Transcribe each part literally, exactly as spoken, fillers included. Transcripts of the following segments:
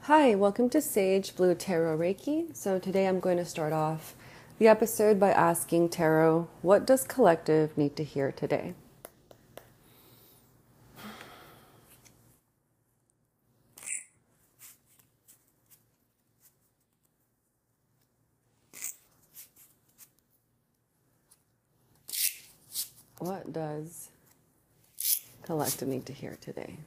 Hi, welcome to Sage Blue Tarot Reiki. So today I'm going to start off the episode by asking Tarot, what does collective need to hear today? What does collective need to hear today?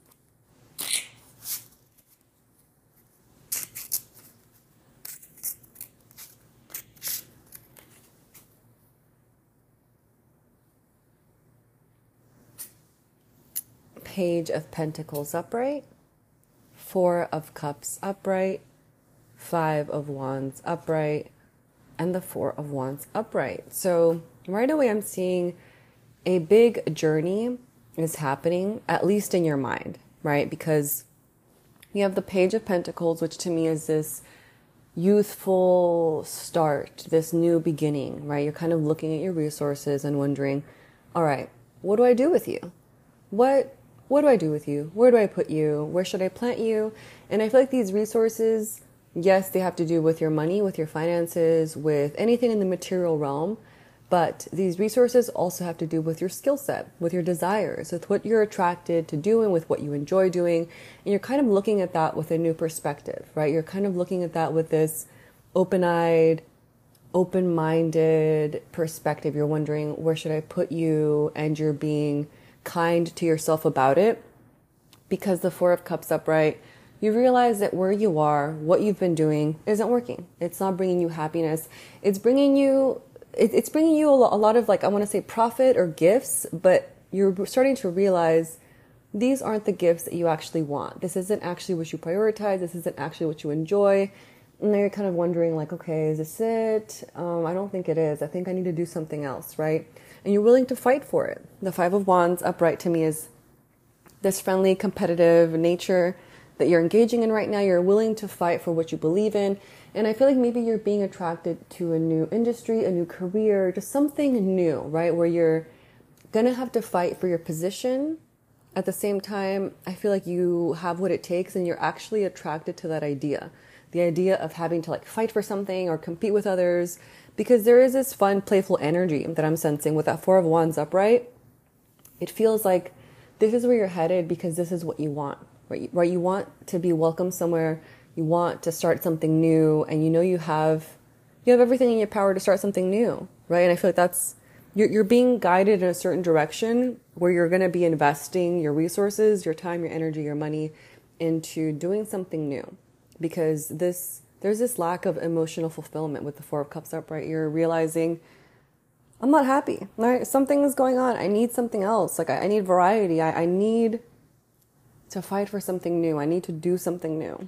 Page of Pentacles upright, Four of Cups upright, Five of Wands upright, and the Four of Wands upright. So right away I'm seeing a big journey is happening, at least in your mind, right? Because you have the Page of Pentacles, which to me is this youthful start, this new beginning, right? You're kind of looking at your resources and wondering, all right, what do I do with you? What what do I do with you? Where do I put you? Where should I plant you? And I feel like these resources, yes, they have to do with your money, with your finances, with anything in the material realm. But these resources also have to do with your skill set, with your desires, with what you're attracted to doing, with what you enjoy doing. And you're kind of looking at that with a new perspective, right? You're kind of looking at that with this open-eyed, open-minded perspective. You're wondering, where should I put you? And you're being kind to yourself about it. Because the Four of Cups upright, you realize that where you are, what you've been doing isn't working. It's not bringing you happiness. It's bringing you it's bringing you a lot of, like, I want to say profit or gifts, but you're starting to realize these aren't the gifts that you actually want. This isn't actually what you prioritize. This isn't actually what you enjoy. And then you're kind of wondering, like, okay, is this it? Um, I don't think it is. I think I need to do something else, right? And you're willing to fight for it. The Five of Wands upright to me is this friendly, competitive nature that you're engaging in right now. You're willing to fight for what you believe in. And I feel like maybe you're being attracted to a new industry, a new career, just something new, right? Where you're going to have to fight for your position. At the same time, I feel like you have what it takes and you're actually attracted to that idea. The idea of having to, like, fight for something or compete with others. Because there is this fun, playful energy that I'm sensing with that Four of Wands upright. It feels like this is where you're headed because this is what you want, right? Right? You want to be welcome somewhere. You want to start something new, and you know you have you have everything in your power to start something new, right? And I feel like that's you're you're being guided in a certain direction where you're going to be investing your resources, your time, your energy, your money into doing something new, because this there's this lack of emotional fulfillment with the Four of Cups upright. You're realizing, I'm not happy, right? Something is going on. I need something else. Like I, I need variety. I, I need to fight for something new. I need to do something new.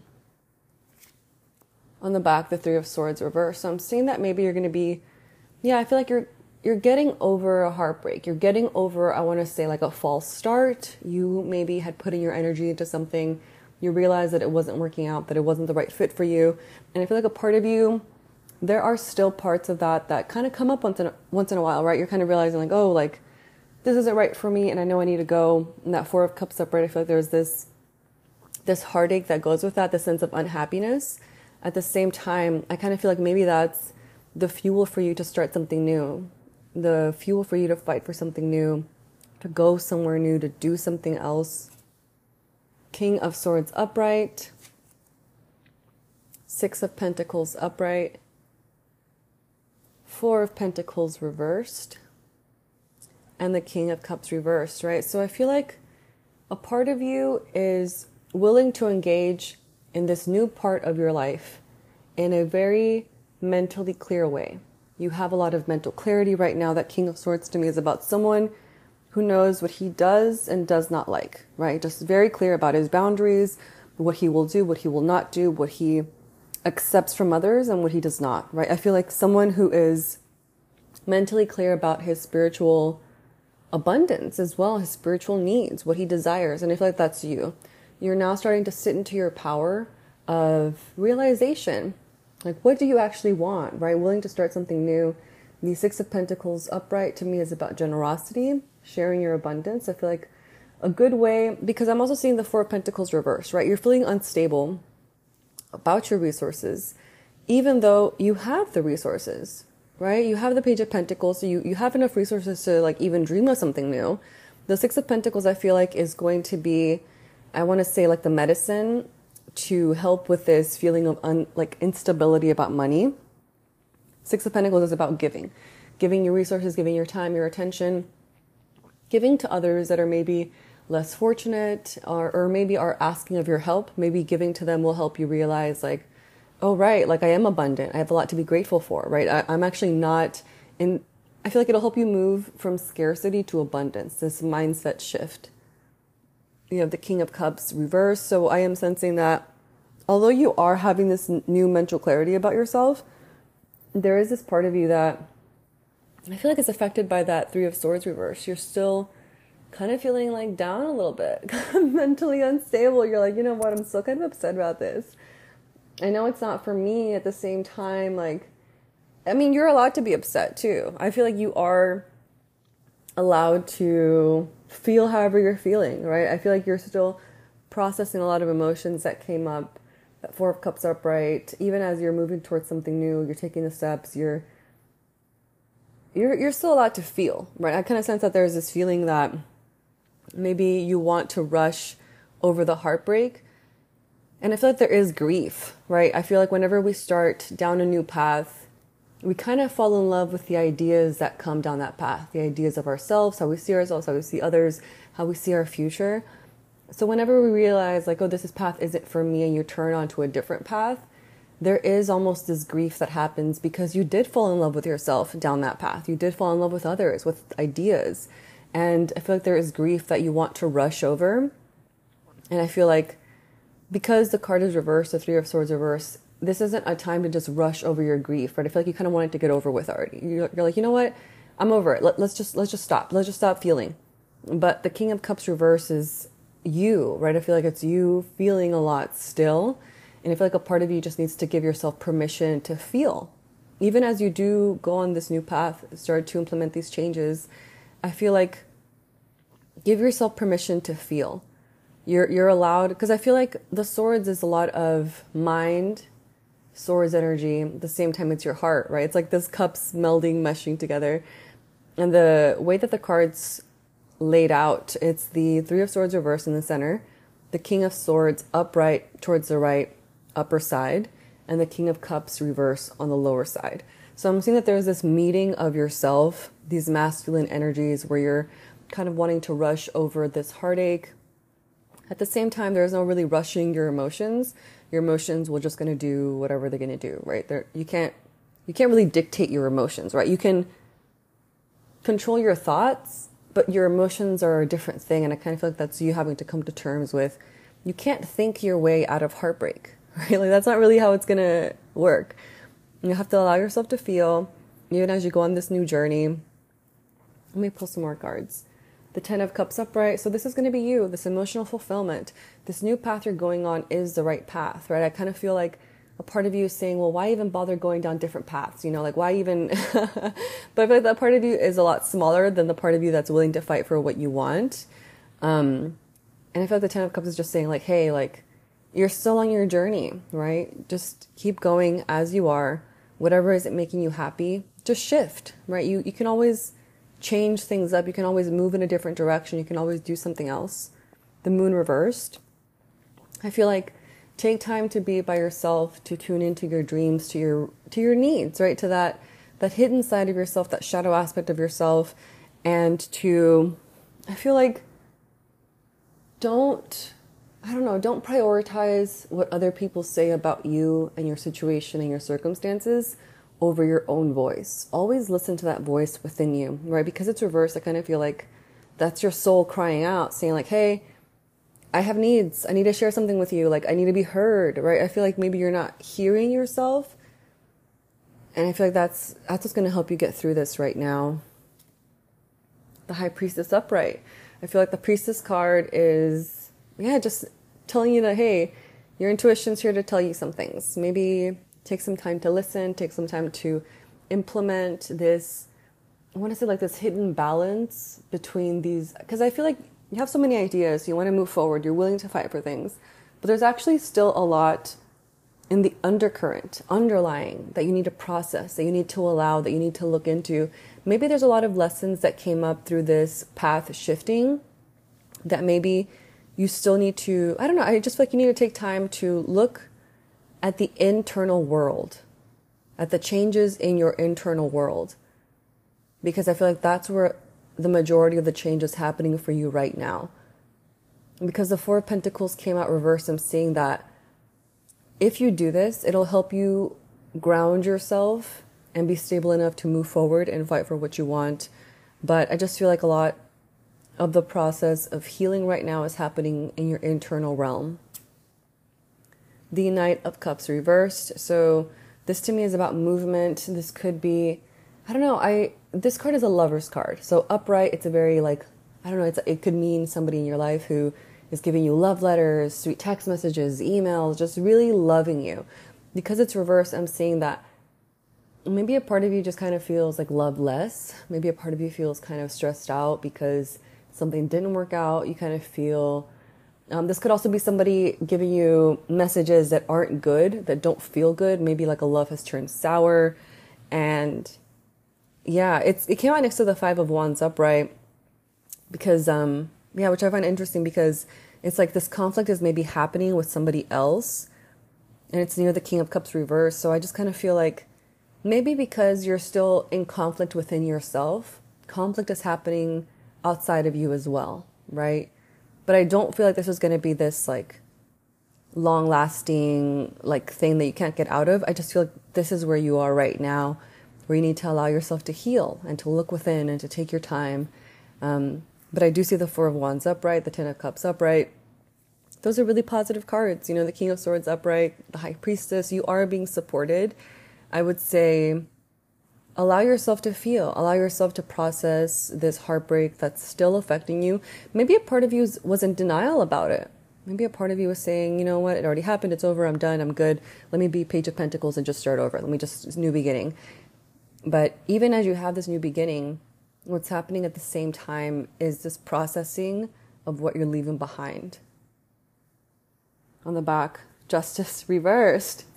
On the back, the Three of Swords reversed. So I'm seeing that maybe you're going to be, yeah, I feel like you're you're getting over a heartbreak. You're getting over, I want to say, like a false start. You maybe had put in your energy into something. You realized that it wasn't working out, that it wasn't the right fit for you. And I feel like a part of you, there are still parts of that that kind of come up once in a, once in a while, right? You're kind of realizing, like, oh, like, this isn't right for me and I know I need to go. And that Four of Cups upright, I feel like there's this this heartache that goes with that, the sense of unhappiness. At the same time, I kind of feel like maybe that's the fuel for you to start something new, the fuel for you to fight for something new, to go somewhere new, to do something else. King of Swords upright, Six of Pentacles upright, Four of Pentacles reversed, and the King of Cups reversed, right? So I feel like a part of you is willing to engage in this new part of your life in a very mentally clear way. You have a lot of mental clarity right now. That King of Swords to me is about someone who knows what he does and does not like, right? Just very clear about his boundaries, what he will do, what he will not do, what he accepts from others and what he does not, right? I feel like someone who is mentally clear about his spiritual abundance as well, his spiritual needs, what he desires. And I feel like that's you. You're now starting to sit into your power of realization. Like, what do you actually want, right? Willing to start something new. The Six of Pentacles upright to me is about generosity, sharing your abundance. I feel like a good way, because I'm also seeing the Four of Pentacles reversed, right? You're feeling unstable. about your resources, even though you have the resources, right? You have the Page of Pentacles, so you, you have enough resources to like even dream of something new. The Six of Pentacles, I feel like, is going to be, I want to say, like the medicine to help with this feeling of un, like instability about money. Six of Pentacles is about giving, giving your resources, giving your time, your attention, giving to others that are maybe less fortunate, or, or maybe are asking of your help. Maybe giving to them will help you realize like, oh, right, like I am abundant. I have a lot to be grateful for, right? I, I'm actually not in, I feel like it'll help you move from scarcity to abundance, this mindset shift. You have the King of Cups reverse. So I am sensing that although you are having this new mental clarity about yourself, there is this part of you that I feel like it's affected by that Three of Swords reverse. You're still kind of feeling like down a little bit, mentally unstable. You're like, you know what? I'm still kind of upset about this. I know it's not for me. At the same time, like, I mean, you're allowed to be upset too. I feel like you are allowed to feel however you're feeling, right? I feel like you're still processing a lot of emotions that came up. That Four of Cups upright, even as you're moving towards something new, you're taking the steps, you're you're you're still allowed to feel, right? I kind of sense that there's this feeling that maybe you want to rush over the heartbreak. And I feel like there is grief, right? I feel like whenever we start down a new path, we kind of fall in love with the ideas that come down that path, the ideas of ourselves, how we see ourselves, how we see others, how we see our future. So whenever we realize like, oh, this path isn't for me, and you turn onto a different path, there is almost this grief that happens because you did fall in love with yourself down that path. You did fall in love with others, with ideas. And I feel like there is grief that you want to rush over. And I feel like because the card is reversed, the Three of Swords reverse, this isn't a time to just rush over your grief, right? I feel like you kind of want it to get over with already. You're, you're like, you know what? I'm over it. Let, let's just, let's just stop. Let's just stop feeling. But the King of Cups reverse is you, right? I feel like it's you feeling a lot still. And I feel like a part of you just needs to give yourself permission to feel. Even as you do go on this new path, start to implement these changes, I feel like give yourself permission to feel. You're you're allowed, because I feel like the swords is a lot of mind, swords energy. At the same time, it's your heart, right? It's like this cups melding, meshing together. And the way that the cards laid out, it's the Three of Swords reverse in the center, the King of Swords upright towards the right upper side, and the King of Cups reverse on the lower side. So I'm seeing that there's this meeting of yourself, these masculine energies where you're kind of wanting to rush over this heartache. At the same time, there's no really rushing your emotions. Your emotions will just going to do whatever they're going to do, right? They're, you can't, you can't really dictate your emotions, right? You can control your thoughts, but your emotions are a different thing. And I kind of feel like that's you having to come to terms with, you can't think your way out of heartbreak, right? Like that's not really how it's going to work. You have to allow yourself to feel, even as you go on this new journey. Let me pull some more cards. The Ten of Cups upright. So this is going to be you, this emotional fulfillment. This new path you're going on is the right path, right? I kind of feel like a part of you is saying, well, why even bother going down different paths? You know, like why even, but I feel like that part of you is a lot smaller than the part of you that's willing to fight for what you want. Um, and I feel like the Ten of Cups is just saying like, hey, like you're still on your journey, right? Just keep going as you are. Whatever is making you happy, just shift, right? You, you can always change things up. You can always move in a different direction. You can always do something else. The Moon reversed. I feel like take time to be by yourself, to tune into your dreams, to your to your needs, right? To that that hidden side of yourself, that shadow aspect of yourself, and to, I feel like, don't, I don't know, don't prioritize what other people say about you and your situation and your circumstances over your own voice. Always listen to that voice within you, right? Because it's reversed, I kind of feel like that's your soul crying out, saying like, hey, I have needs. I need to share something with you. Like, I need to be heard, right? I feel like maybe you're not hearing yourself. And I feel like that's, that's what's going to help you get through this right now. The High Priestess upright. I feel like the Priestess card is, yeah, just telling you that, hey, your intuition's here to tell you some things. Maybe take some time to listen, take some time to implement this, I want to say like this hidden balance between these, because I feel like you have so many ideas, you want to move forward, you're willing to fight for things, but there's actually still a lot in the undercurrent, underlying, that you need to process, that you need to allow, that you need to look into. Maybe there's a lot of lessons that came up through this path shifting that maybe you still need to, I don't know, I just feel like you need to take time to look at the internal world, at the changes in your internal world. Because I feel like that's where the majority of the change is happening for you right now. And because the Four of Pentacles came out reversed, I'm seeing that if you do this, it'll help you ground yourself and be stable enough to move forward and fight for what you want. But I just feel like a lot of the process of healing right now is happening in your internal realm. The Knight of Cups reversed. So this to me is about movement. This could be, I don't know, I this card is a lover's card. So upright, it's a very like, I don't know, it's, it could mean somebody in your life who is giving you love letters, sweet text messages, emails, just really loving you. Because it's reversed, I'm seeing that maybe a part of you just kind of feels like loveless. Maybe a part of you feels kind of stressed out because something didn't work out. You kind of feel, um, this could also be somebody giving you messages that aren't good, that don't feel good. Maybe like a love has turned sour. And yeah, it's it came out next to the Five of Wands upright because, um, yeah, which I find interesting because it's like this conflict is maybe happening with somebody else and it's near the King of Cups reverse. So I just kind of feel like maybe because you're still in conflict within yourself, conflict is happening outside of you as well, right? But I don't feel like this is going to be this like long lasting like thing that you can't get out of. I just feel like this is where you are right now, where you need to allow yourself to heal and to look within and to take your time. Um, but I do see the Four of Wands upright, the Ten of Cups upright. Those are really positive cards. You know, the King of Swords upright, the High Priestess, you are being supported. I would say allow yourself to feel, allow yourself to process this heartbreak that's still affecting you. Maybe a part of you was in denial about it. Maybe a part of you was saying, you know what, it already happened, it's over, I'm done, I'm good. Let me be Page of Pentacles and just start over. Let me just, new beginning. But even as you have this new beginning, what's happening at the same time is this processing of what you're leaving behind. On the back, Justice reversed.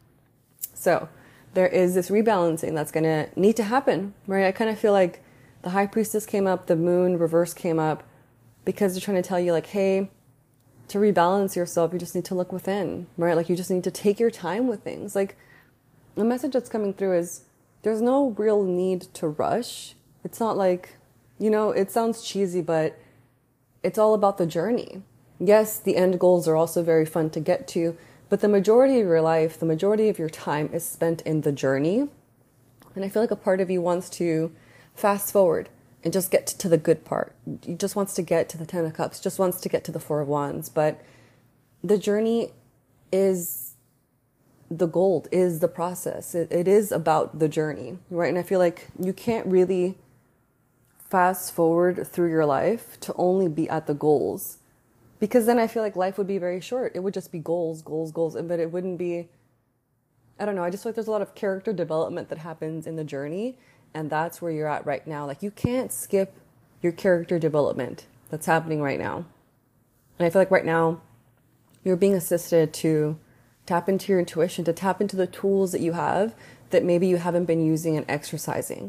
So there is this rebalancing that's going to need to happen, right? I kind of feel like the High Priestess came up, the Moon reverse came up, because they're trying to tell you like, hey, to rebalance yourself, you just need to look within, right? Like you just need to take your time with things. Like the message that's coming through is there's no real need to rush. It's not like, you know, it sounds cheesy, but it's all about the journey. Yes, the end goals are also very fun to get to, but the majority of your life, the majority of your time is spent in the journey. And I feel like a part of you wants to fast forward and just get to the good part. He just wants to get to the Ten of Cups, just wants to get to the Four of Wands. But the journey is the gold, is the process. It, it is about the journey, right? And I feel like you can't really fast forward through your life to only be at the goals. Because then I feel like life would be very short. It would just be goals, goals, goals. But it wouldn't be, I don't know, I just feel like there's a lot of character development that happens in the journey. And that's where you're at right now. Like you can't skip your character development that's happening right now. And I feel like right now you're being assisted to tap into your intuition, to tap into the tools that you have that maybe you haven't been using and exercising.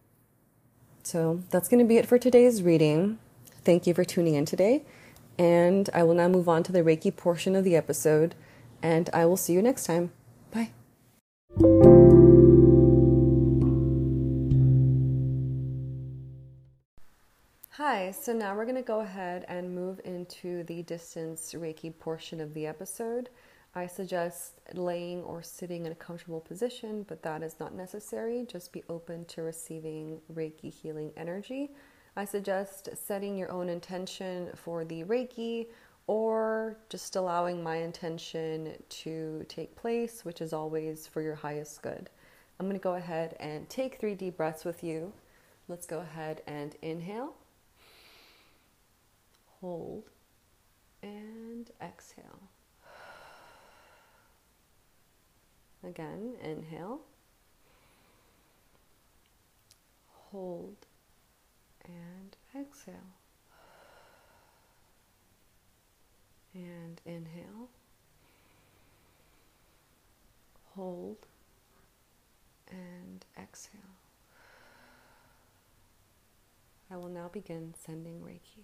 So that's going to be it for today's reading. Thank you for tuning in today. And I will now move on to the Reiki portion of the episode. And I will see you next time. Bye. Hi, so now we're going to go ahead and move into the distance Reiki portion of the episode. I suggest laying or sitting in a comfortable position, but that is not necessary. Just be open to receiving Reiki healing energy. I suggest setting your own intention for the Reiki or just allowing my intention to take place, which is always for your highest good. I'm going to go ahead and take three deep breaths with you. Let's go ahead and inhale. Hold and exhale. Again, inhale. Hold and exhale. And inhale. hold, and exhale. I will now begin sending Reiki.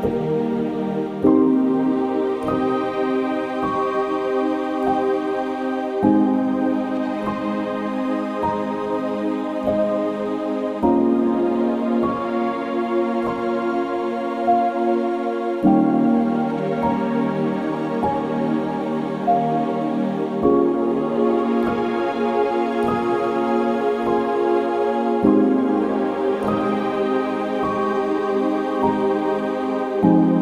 you.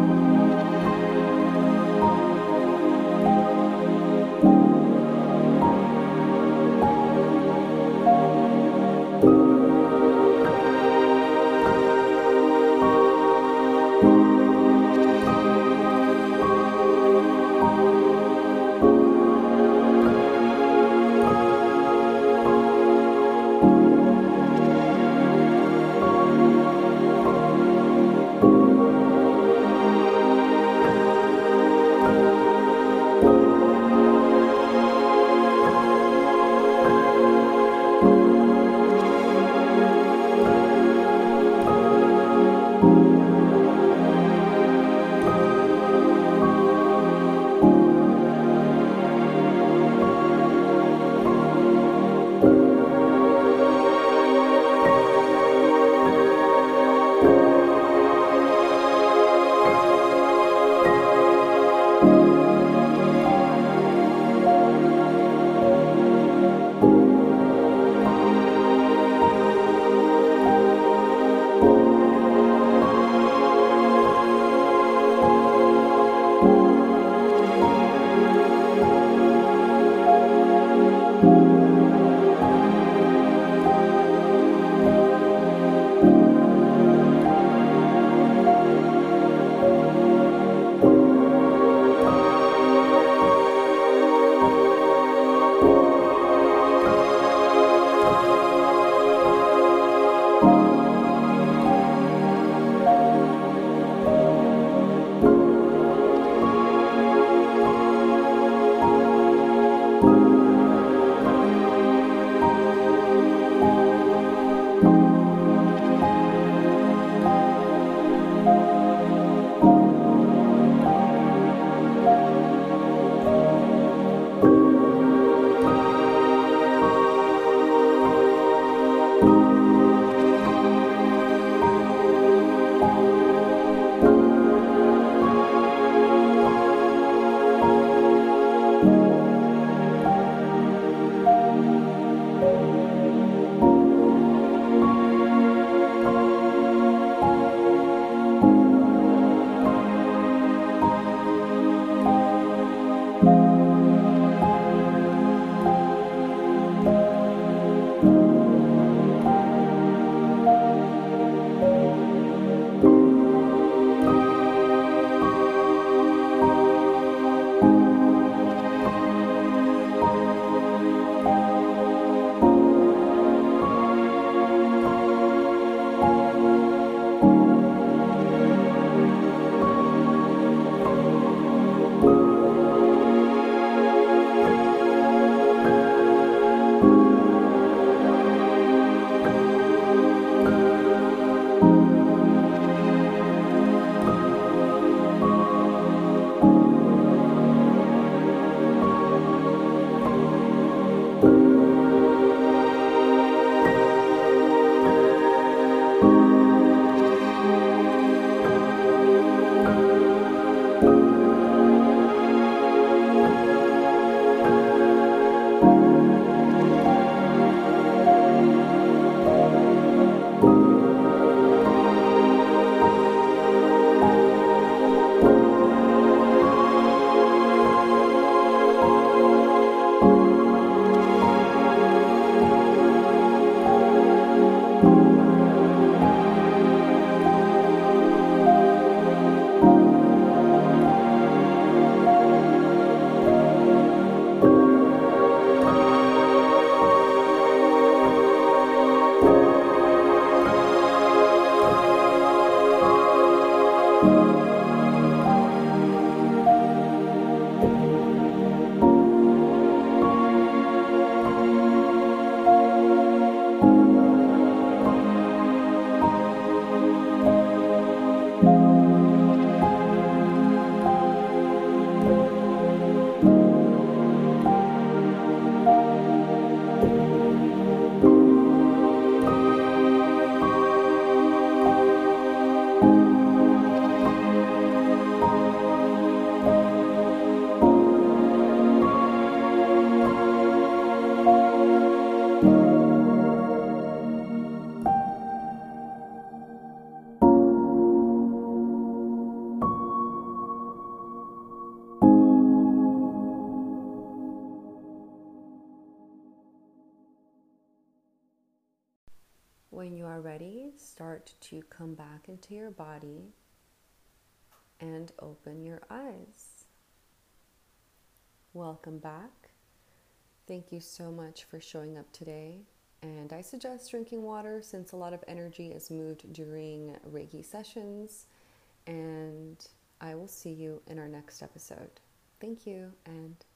When you are ready, start to come back into your body and open your eyes. Welcome back. Thank you so much for showing up today. And I suggest drinking water since a lot of energy is moved during Reiki sessions. And I will see you in our next episode. Thank you and